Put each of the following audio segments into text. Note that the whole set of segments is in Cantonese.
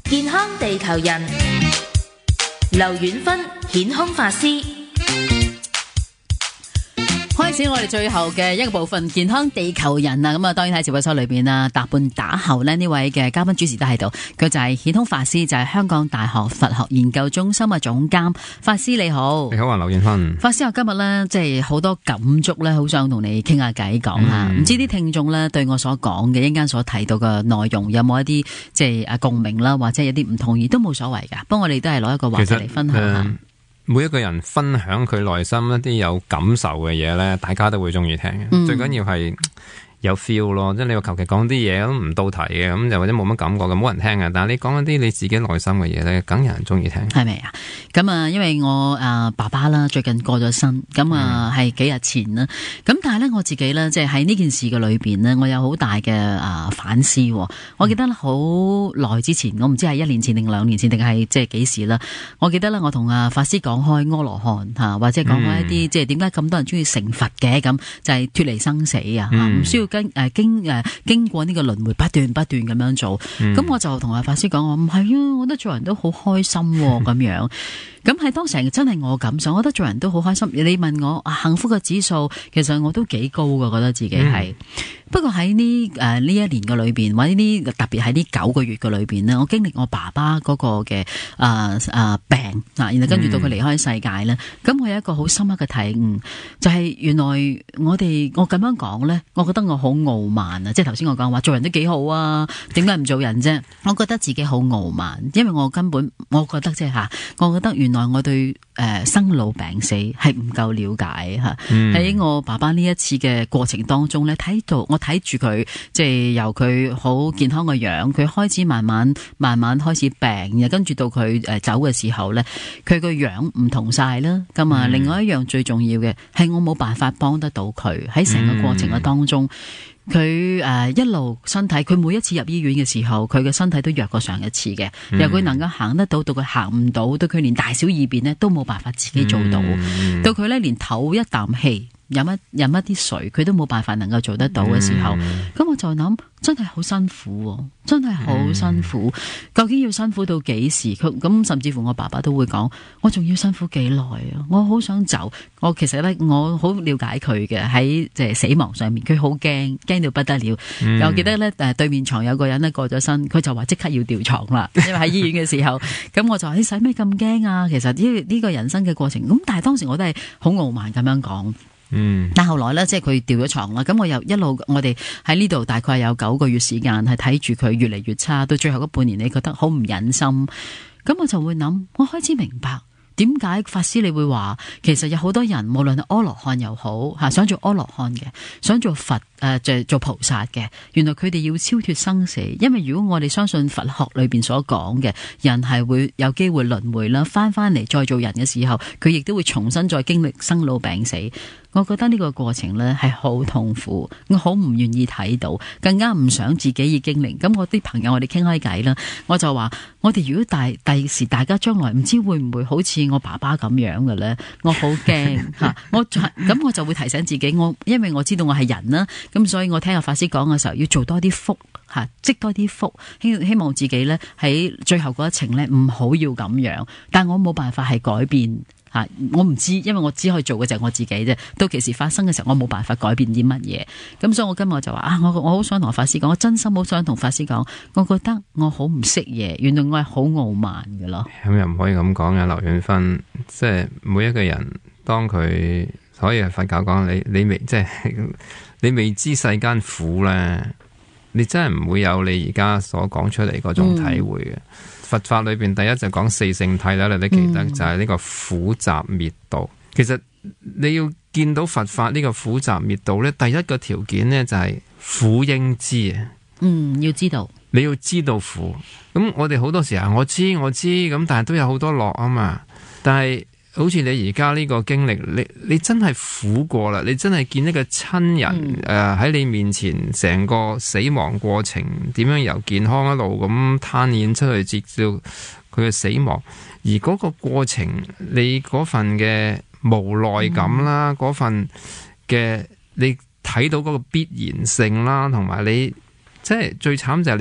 健康地球人，劉遠芬顯空法師。 開始我哋最後嘅一個部分，健康地球人啊！咁啊，當然喺直播室裏邊啊，搭半打後呢，呢位嘅嘉賓主持都喺度，佢就係顯空法師，就係香港大學佛學研究中心嘅總監。法師你好。 你好啊，劉遠芬。 法師，我今日呢，即係好多感觸呢，好想同你傾下偈講下。唔知啲聽眾呢，對我所講嘅一陣間所提到嘅內容有冇一啲即係共鳴啦，或者有啲唔同意都冇所謂噶。不過我哋都係攞一個話題嚟分享下。 每一個人分享佢內心一啲有感受嘅嘢咧，大家都會中意聽嘅。最緊要係有 feel 咯，即係你話求其講啲嘢都唔到題嘅，咁就或者冇乜感覺嘅，冇人聽嘅。但係你講一啲你自己內心嘅嘢咧，梗有人中意聽。係咪啊？ 咁啊，因為我爸爸啦最近過咗身，咁啊係幾日前啦。咁但係咧我自己咧，即係喺呢件事嘅裏邊咧，我有好大嘅反思。我記得好耐之前，我唔知係1年前定2年前定係即係幾時啦。我記得咧，我同法師講開阿羅漢吓，或者講開一啲即係點解咁多人中意成佛嘅，咁就係脫離生死啊，唔需要經過呢個輪迴不斷咁樣做。咁我就同法師講，我唔係啊，我覺得做人都好開心咁樣。咁喺當時真係我感想，我覺得做人都好開心。你問我幸福嘅指數，其實我都幾高㗎，覺得自己係。不過喺呢一年嘅裏邊，或者呢特別喺呢9個月嘅裏邊呢，我經歷我爸爸嗰個嘅病然後跟住到佢離開世界呢，咁我有一個好深刻嘅體悟，就係原來我咁樣講呢，我覺得我好傲慢啊！即係頭先我講話做人都幾好啊，點解唔做人啫？我覺得自己好傲慢，因為我根本我覺得原來我對生老病死係唔夠了解吓。喺我爸爸呢一次嘅過程當中呢，我睇住佢，即係由佢好健康嘅樣，佢開始慢慢開始病，然後跟住到佢走嘅時候呢，佢個樣唔同晒啦。咁啊，另外一樣最重要嘅係我冇辦法幫得到佢喺成個過程嘅當中。佢一路身體，佢每一次入醫院嘅時候，佢嘅身體都弱過上一次嘅。由佢能夠行得到，到佢行唔到，到佢連大小二便呢都冇辦法自己做到，到佢呢連唞一啖氣，飲一啲水，佢都冇辦法能夠做得到嘅時候，咁我就諗真係好辛苦，真係好辛苦。究竟要辛苦到幾時？咁甚至乎我爸爸都會講，我仲要辛苦幾耐啊？我好想走。我其實咧，我好了解佢嘅喺即係死亡上面，佢好驚到不得了。我記得咧，對面床有個人咧過咗身，佢就話即刻要調床啦，因為喺醫院嘅時候。咁我就話你使咩咁驚啊？其實呢個人生嘅過程，咁但係當時我都係好傲慢咁樣講。但後來咧，即係佢調咗床啦，咁我又一路，我哋喺呢度大概有9個月時間，係睇住佢越嚟越差，到最後嗰半年，你覺得好唔忍心，咁我就會諗，我開始明白點解法師你會話，其實有好多人無論係阿羅漢又好吓，想做阿羅漢嘅，想做佛做菩薩嘅，原來佢哋要超脫生死，因為如果我哋相信佛學裏邊所講嘅，人係會有機會輪迴啦，翻嚟再做人嘅時候，佢亦都會重新再經歷生老病死。我覺得呢個過程呢係好痛苦，我好唔願意睇到，更加唔想自己要經歷。咁我啲朋友我哋傾開偈啦，我就話我哋如果第時大家將來唔知會唔會好似我爸爸咁樣嘅呢？我好驚吓，咁我就會提醒自己，因為我知道我係人啦，咁所以我聽阿法師講嘅時候要做多啲福吓，積多啲福，希望自己呢喺最後嗰一程呢唔好要咁樣，但我冇辦法係改變。我唔知，因為我只可以做嘅就係我自己啫。到其時發生嘅時候，我冇辦法改變啲乜嘢。咁所以我今日就話我好想同法師講，我真心好想同法師講，我覺得我好唔識嘢，原來我係好傲慢嘅咯。 咁又唔可以咁講嘅，劉遠芬，即係每一個人當佢可以係佛教講，你未知世間苦咧，你真係唔會有你而家所講出嚟嗰種體會嘅。佛法裏邊第一就講四聖諦啦，你記得就係呢個苦集滅道。其實你要見到佛法呢個苦集滅道咧，第一個條件呢就係苦應知啊。 要知道， 你要知道苦。咁我哋好多時候我知咁，但係都有好多樂啊嘛。但係好似你而家呢個經歷，你真係苦過啦，你真係見一個親人喺你面前，成個死亡過程點樣由健康一路咁攤演出去，直到佢嘅死亡。而嗰個過程，你嗰份嘅無奈感啦，嗰份嘅你睇到嗰個必然性啦，同埋你即係最慘就係你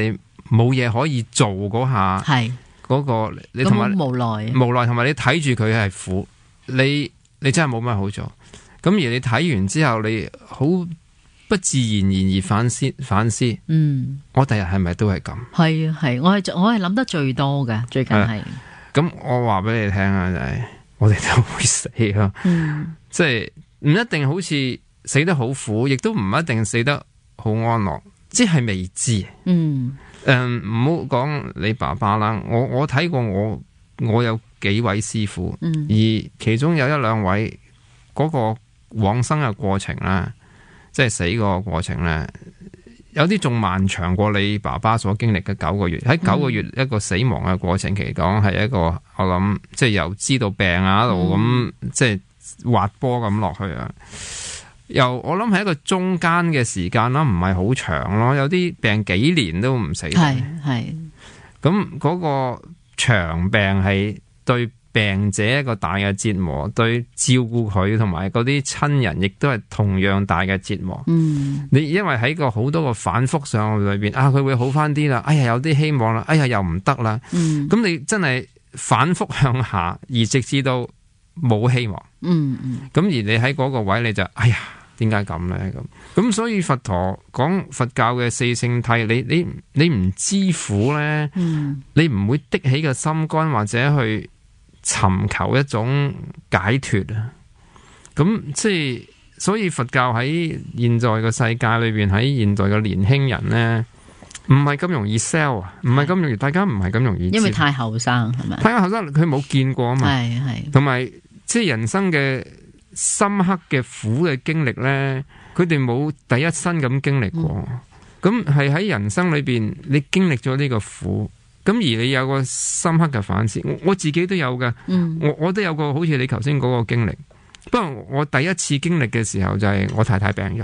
冇嘢可以做嗰下， 係嗰個你同埋無奈， 同埋你睇住佢係苦，你真係冇乜好做。咁而你睇完之後，你好不自然而反思，我第日係咪都係咁？ 係啊係，我係諗得最多嘅，最近係。 咁我話俾你聽啊，就係我哋都會死咯，即係唔一定好似死得好苦，亦都唔一定死得好安樂，即係未知。唔好講你爸爸啦，我睇過我有幾位師傅，而其中有一兩位嗰個往生嘅過程啦，即係死個過程咧，有啲仲漫長過你爸爸所經歷嘅9個月。喺9個月一個死亡嘅過程期講，係一個我諗，即係由知道病啊一路咁，即係滑坡咁落去啊。又我諗係一個中間嘅時間啦，唔係好長咯。有啲病幾年都唔死。係咁嗰個長病係對病者一個大嘅折磨，對照顧佢同埋嗰啲親人亦都係同樣大嘅折磨。你因為喺個好多個反覆上裏邊啊，佢會好翻啲啦，哎呀有啲希望啦，哎呀又唔得啦。咁你真係反覆向下，而直至到冇希望。咁而你喺嗰個位你就哎呀點解咁咧？咁所以佛陀講佛教嘅四聖諦，你唔知苦咧，你唔會的起個心肝或者去尋求一種解脫啊！咁即係所以佛教喺現在嘅世界裏邊，喺現代嘅年輕人咧，唔係咁容易 sell 啊，唔係咁容易，大家唔係咁容易，因為太後生係咪？ 太後生，佢冇見過啊嘛，係，同埋即係人生嘅深刻嘅苦嘅經歷咧，佢哋冇第一身咁經歷過，咁係喺人生裏邊，你經歷咗呢個苦。咁而你有個深刻嘅反思，我自己都有嘅，我都有個好似你頭先嗰個經歷。不過我第一次經歷嘅時候就係我太太病咗。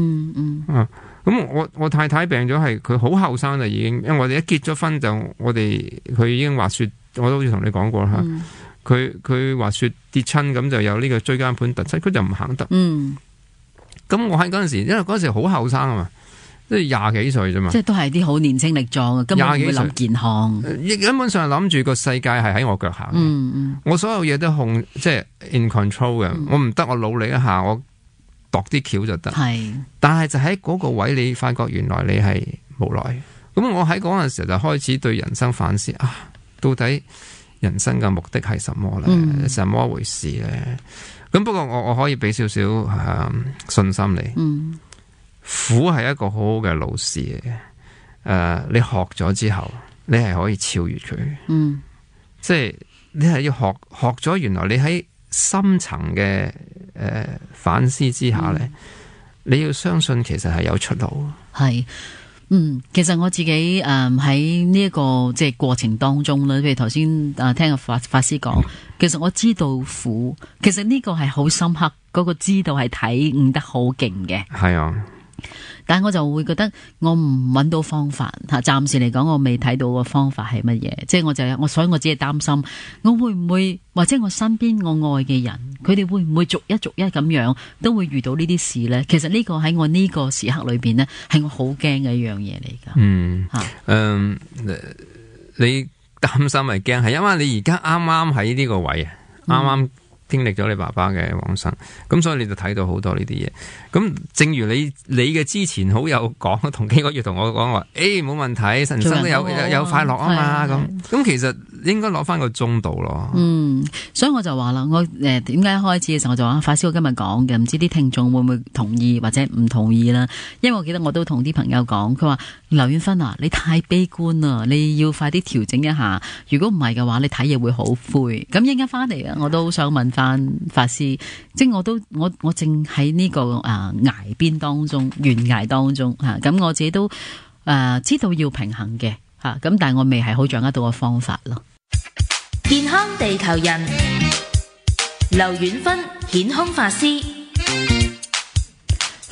咁我太太病咗係佢好後生就已經，因為我哋一結咗婚就佢已經滑雪，我都好似同你講過啦。佢滑雪跌親咁就有呢個椎間盤突出，佢就唔行得。咁我喺嗰陣時，因為嗰陣時好後生啊嘛。即係廿幾歲啫嘛，即係都係啲好年輕力壯嘅，根本唔會諗健康。根本上諗住個世界係喺我腳下，我所有嘢都即係 in control 嘅。我唔得，我努力一下，我度啲橋就得。但係就喺嗰個位，你發覺原來你係無奈。咁我喺嗰陣時就開始對人生反思啊，到底人生嘅目的係什麼咧？什麼回事咧？咁不過我可以俾少少信心你。苦係一個好好嘅老師嚟嘅，你學咗之後，你係可以超越佢。即係你係要學咗，原來你喺深層嘅反思之下咧，你要相信其實係有出路。係。其實我自己喺呢一個即係過程當中咧，譬如頭先聽個法師講，其實我知道苦，其實呢個係好深刻，嗰個知道係體悟得好勁嘅。係啊。但係我就會覺得我唔揾到方法吓，暫時嚟講我未睇到個方法係乜嘢，即係所以我只係擔心我會唔會或者我身邊我愛嘅人，佢哋會唔會逐一咁樣都會遇到呢啲事呢？其實呢個喺我呢個時刻裏邊呢，係我好驚嘅一樣嘢嚟噶。你擔心係驚，係因為你而家啱啱喺呢個位啊，啱啱經歷咗你爸爸嘅往生，咁所以你就睇到好多呢啲嘢。咁正如你嘅之前好有講，同幾個月同我講話，冇問題，人生都有快樂啊嘛。咁其實應該攞翻個中度咯。所以我就話啦，我點解開始嘅時候我就話法師，我今日講嘅，唔知啲聽眾會唔會同意或者唔同意啦？因為我記得我都同啲朋友講，佢話劉婉芬啊，你太悲觀啦，你要快啲調整一下。如果唔係嘅話，你睇嘢會好灰。咁一陣間翻嚟啊，我都好想問翻法師，即係我正喺呢個崖邊當中，懸崖當中吓，咁我自己都知道要平衡嘅吓，咁但係我未係好掌握到個方法咯。 健康地球人，劉婉芬顯空法師。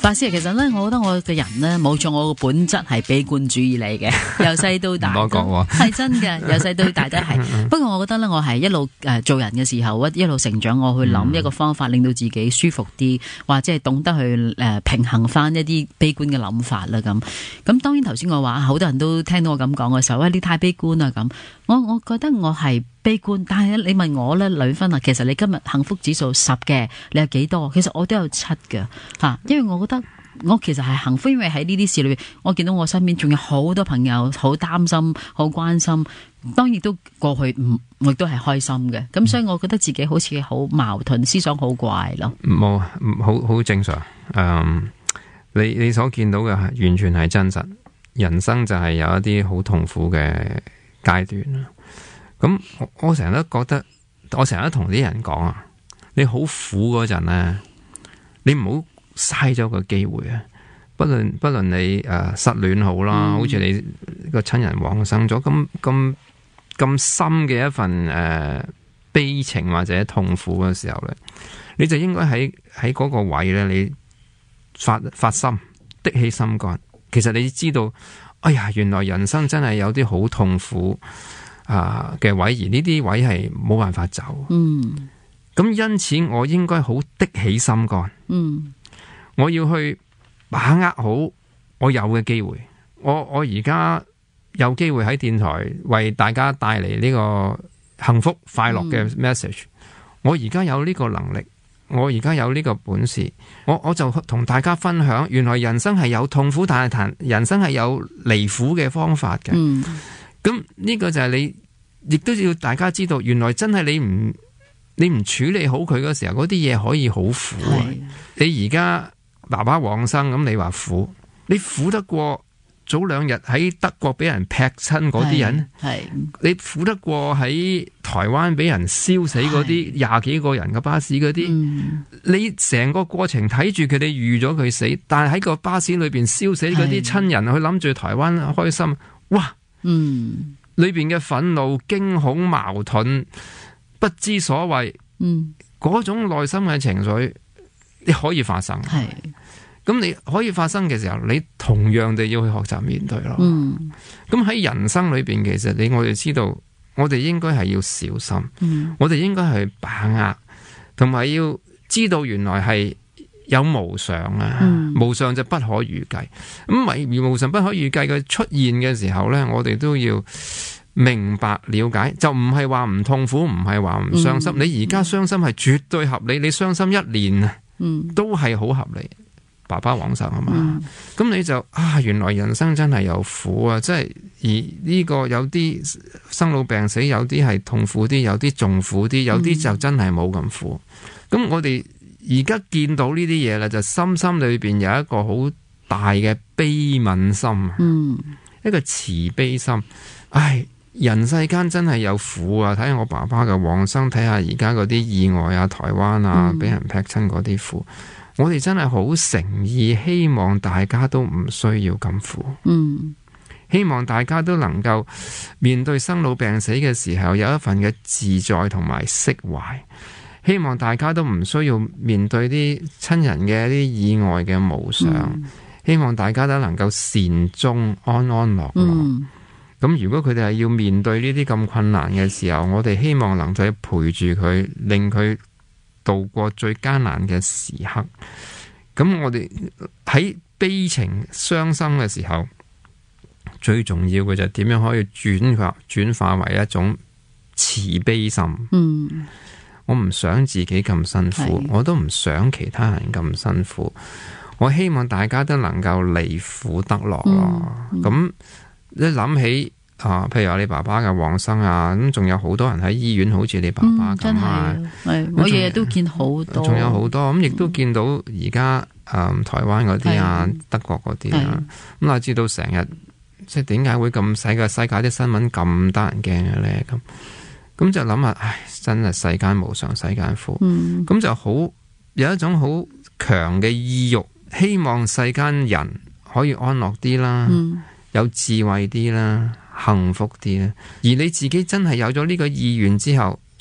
白師其實咧，我覺得我嘅人咧冇錯，我個本質係悲觀主義嚟嘅，由細到大唔多講喎， 係真嘅，由細到大都係。不過我覺得咧，我係一路做人嘅時候，一路成長，我去諗一個方法，令到自己舒服啲，或者係懂得去平衡翻一啲悲觀嘅諗法啦。咁當然頭先我話好多人都聽到我咁講嘅時候，喂，你太悲觀啦咁。我覺得我係悲觀，但係你問我咧，呂芬啊，其實你今日幸福指數10嘅，你有幾多？其實我都有7嘅吓，因為我覺得我其實係幸福，因為喺呢啲事裏邊，我見到我身邊仲有好多朋友好擔心、好關心，當然都過去我亦都係開心嘅。咁所以我覺得自己好似好矛盾，思想好怪咯。 冇，好正常。你所見到嘅完全係真實，人生就係有一啲好痛苦嘅階段啦。咁我成日都覺得，我成日都同啲人講啊，你好苦嗰陣咧，你唔好嘥咗個機會啊！不論你失戀好啦，好似你個親人往生咗，咁深嘅一份悲情或者痛苦嘅時候咧，你就應該喺嗰個位咧，你發心，的起心肝。其實你知道，哎呀，原來人生真係有啲好痛苦嘅位，而呢啲位係冇辦法走。咁因此我應該好的起心肝。我要去把握好我有嘅機會。我而家有機會喺電台為大家帶嚟呢個幸福快樂嘅 message。我而家有呢個能力，我而家有呢個本事，我就同大家分享，原來人生係有痛苦，但係人生係有離苦嘅方法嘅。咁呢個就係你，亦都要大家知道，原來真係你唔處理好佢嗰時候，嗰啲嘢可以好苦。你而家爸爸往生咁，你話苦，你苦得過早2日喺德國俾人劈親嗰啲人？你苦得過喺台灣俾人燒死嗰啲20幾個人嘅巴士嗰啲？你成個過程睇住佢哋預咗佢死，但係喺個巴士裏邊燒死嗰啲親人，佢諗住台灣開心，哇！裏邊嘅憤怒、驚恐、矛盾、不知所謂，嗰種內心嘅情緒，你可以發生。咁你可以發生嘅時候，你同樣地要去學習面對咯。咁喺人生裏邊，其實我哋知道，我哋應該係要小心，我哋應該係把握，同埋要知道原來係有無常啊，無常就不可預計。咁而無常不可預計嘅出現嘅時候呢，我哋都要明白了解，就唔係話唔痛苦，唔係話唔傷心。你而家傷心係絕對合理，你傷心1年都係好合理。爸爸往生啊嘛，咁你就原來人生真係有苦啊！即係而呢個有啲生老病死，有啲係痛苦啲，有啲仲苦啲，有啲就真係冇咁苦。咁我哋而家見到呢啲嘢啦，就心裏邊有一個好大嘅悲憫心，一個慈悲心。人世間真係有苦啊！睇下我爸爸嘅往生，睇下而家嗰啲意外啊，台灣啊，俾人劈親嗰啲苦。我哋真係好誠意，希望大家都唔需要咁苦。希望大家都能夠面對生老病死嘅時候，有一份嘅自在同埋釋懷。希望大家都唔需要面對啲親人嘅一啲意外嘅無常。希望大家都能夠善終，安安樂樂。咁如果佢哋係要面對呢啲咁困難嘅時候，我哋希望能夠陪住佢，令佢度過最艱難嘅時刻。咁我哋喺悲情傷心嘅時候，最重要嘅就係點樣可以轉化為一種慈悲心。我唔想自己咁辛苦，我都唔想其他人咁辛苦。我希望大家都能夠離苦得樂咯。咁一諗起譬如話你爸爸嘅往生啊，咁仲有好多人喺醫院，好似你爸爸咁啊。 我日日都見好多， 仲有好多咁，亦都見到而家台灣嗰啲啊，德國嗰啲啊，咁啊，知道成日即係點解會咁世界啲新聞咁得人驚嘅咧？咁就諗下，真係世間無常，世間苦。咁就好有一種好強嘅意欲，希望世間人可以安樂啲啦，有智慧啲啦，幸福啲啦。而你自己真係有咗呢個意願之後，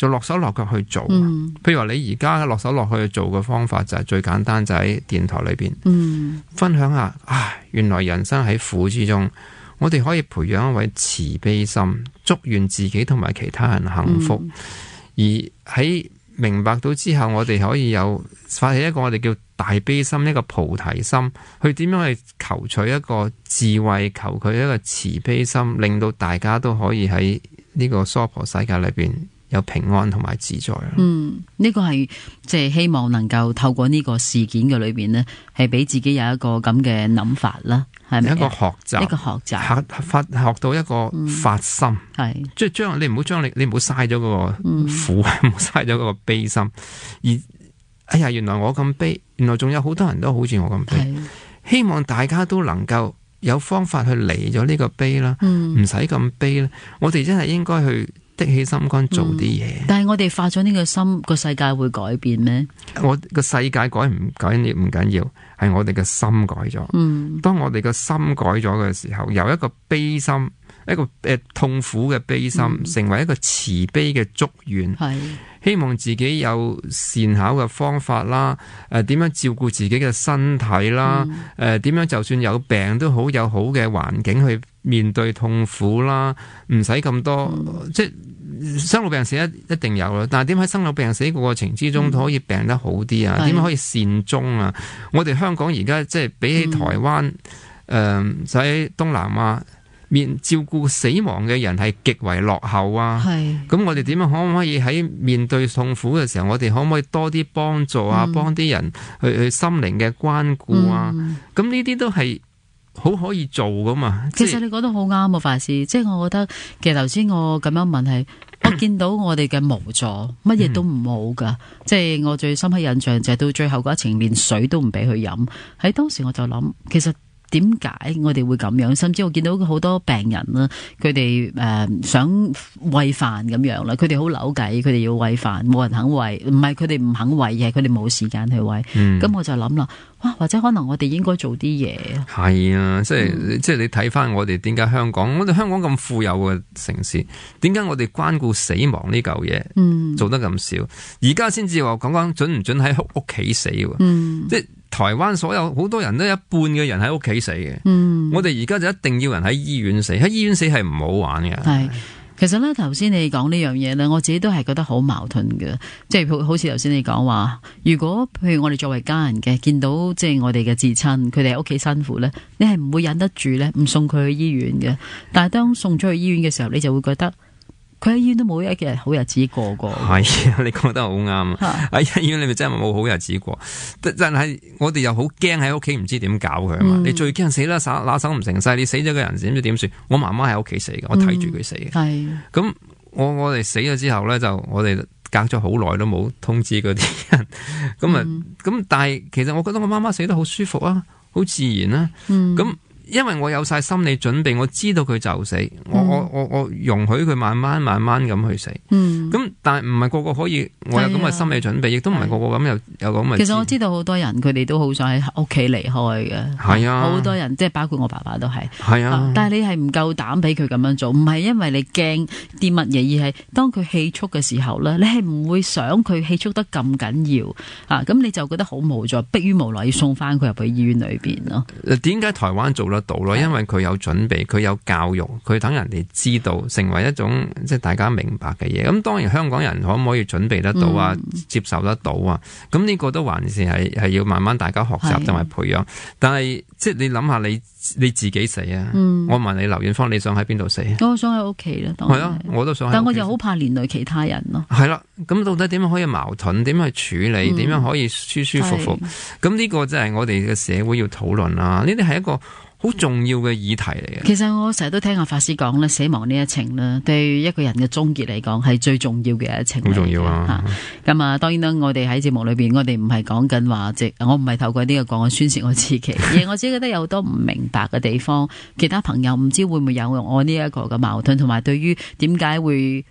就落手落腳去做。譬如話你而家落手落去做嘅方法就係最簡單，就喺電台裏邊分享下，原來人生喺苦之中，我哋可以培養一位慈悲心，祝願自己同埋其他人幸福。而喺明白到之後，我哋可以有發起一個我哋叫大悲心，一個菩提心，去點樣去求取一個智慧，求佢一個慈悲心，令到大家都可以喺呢個娑婆世界裏邊有平安同埋自在。 呢個係即係希望能夠透過呢個事件嘅裏邊呢，係俾自己有一個咁嘅諗法啦，係咪？一個學習，學到一個發心，係即係將你唔好嘥咗嗰個苦，唔好嘥咗嗰個悲心。而哎呀，原來我咁悲，原來仲有好多人都好似我咁悲。希望大家都能夠有方法去離咗呢個悲啦，唔使咁悲啦。我哋真係應該去的起心肝做啲嘢。但係我哋發咗呢個心，個世界會改變咩？我個世界改唔緊要，係我哋嘅心改咗。當我哋嘅心改咗嘅時候，由一個悲心，一個痛苦嘅悲心，成為一個慈悲嘅祝願。希望自己有善巧嘅方法啦，點樣照顧自己嘅身體啦，點樣就算有病都好，有好嘅環境去面對痛苦啦，唔使咁多，即係生老病死一定有啦。但係點喺生老病死過程之中都可以病得好啲啊？點樣可以善終啊？我哋香港而家即係比起台灣，喺東南亞，照顧死亡嘅人係極為落後啊！咁我哋點樣可唔可以喺面對痛苦嘅時候，我哋可唔可以多啲幫助啊？幫啲人去心靈嘅關顧啊？咁呢啲都係好可以做噶嘛？其實你講得好啱啊，法師。即係我覺得，其實頭先我咁樣問係，我見到我哋嘅無助，乜嘢都唔好噶。即係我最深刻印象就係到最後嗰一程，連水都唔俾佢飲。喺當時我就諗，其實點解我哋會咁樣？甚至我見到好多病人啦，佢哋想餵飯咁樣啦，佢哋好扭計，佢哋要餵飯，冇人肯餵，唔係佢哋唔肯餵，而係佢哋冇時間去餵。咁我就諗啦，哇，或者可能我哋應該做啲嘢。係啊，即係你睇翻我哋點解香港咁富有嘅城市，點解我哋關顧死亡呢嚿嘢做得咁少？而家先至話講準唔準喺屋企死喎？即係台灣所有好多人都一半嘅人喺屋企死嘅，我哋而家就一定要人喺醫院死，喺醫院死係唔好玩嘅。係，其實咧頭先你講呢樣嘢咧，我自己都係覺得好矛盾嘅，即係好似頭先你講話，如果譬如我哋作為家人嘅，見到即係我哋嘅至親，佢哋喺屋企辛苦咧，你係唔會忍得住咧，唔送佢去醫院嘅。但係當送咗去醫院嘅時候，你就會覺得佢喺醫院都冇一日好日子過過。係啊，你講得好啱。喺醫院你咪真係冇好日子過。但係我哋又好驚喺屋企唔知點搞佢啊嘛。你最驚死啦，拿手唔成勢，你死咗個人唔知點算。我媽媽喺屋企死嘅，我睇住佢死嘅。係。咁我哋死咗之後咧，就我哋隔咗好耐都冇通知嗰啲人。咁但係其實我覺得我媽媽死得好舒服啊，好自然啊。咁因為我有晒心理準備，我知道佢就死，我容許佢慢慢咁去死。咁但係唔係個個可以，我有咁嘅心理準備，亦都唔係個個咁有咁嘅。其實我知道好多人佢哋都好想喺屋企離開嘅。係啊，好多人即係包括我爸爸都係。係啊，但係你係唔夠膽俾佢咁樣做，唔係因為你驚啲乜嘢，而係當佢氣促嘅時候咧，你係唔會想佢氣促得咁緊要啊，咁你就覺得好無助，迫於無奈要送翻佢入去醫院裏邊咯。點解台灣做得到咯？因為佢有準備，佢有教育，佢等人哋知道，成為一種即係大家明白嘅嘢。咁當然香港人可唔可以準備得到啊？接受得到啊？咁呢個都還是係要慢慢大家學習同埋培養。但係即係你諗下你自己死啊？我問你劉遠芳，你想喺邊度死？我想喺屋企啦。係啊，我都想。但我又好怕連累其他人咯。係啦，咁到底點樣可以矛盾？點樣去處理？點樣可以舒舒服服？咁呢個真係我哋嘅社會要討論啦。呢啲係一個好重要嘅議題嚟嘅。其實我成日都聽阿法師講咧，死亡呢一程咧，對一個人嘅終結嚟講係最重要嘅一程。好重要啊！咁啊，當然啦，我哋喺節目裏邊，我哋唔係講緊話，我唔係透過呢個講宣泄我自己，而我自己覺得有好多唔明白嘅地方，其他朋友唔知會唔會有我呢一個嘅矛盾，同埋對於點解會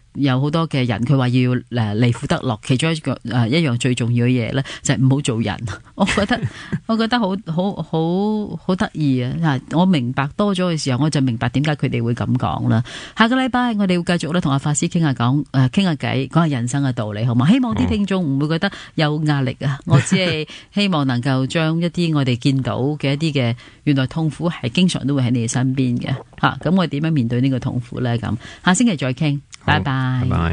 有好多嘅人，佢話要離苦得樂，其中一樣最重要嘅嘢咧，就係唔好做人。我覺得好得意啊！我明白多咗嘅時候，我就明白點解佢哋會咁講啦。下個禮拜我哋會繼續咧同阿法師傾下偈，講下人生嘅道理，好嘛？希望啲聽眾唔會覺得有壓力啊！我只係希望能夠將一啲我哋見到嘅一啲嘅原來痛苦係經常都會喺你哋身邊嘅吓，咁我哋點樣面對呢個痛苦咧？咁下星期再傾，拜拜。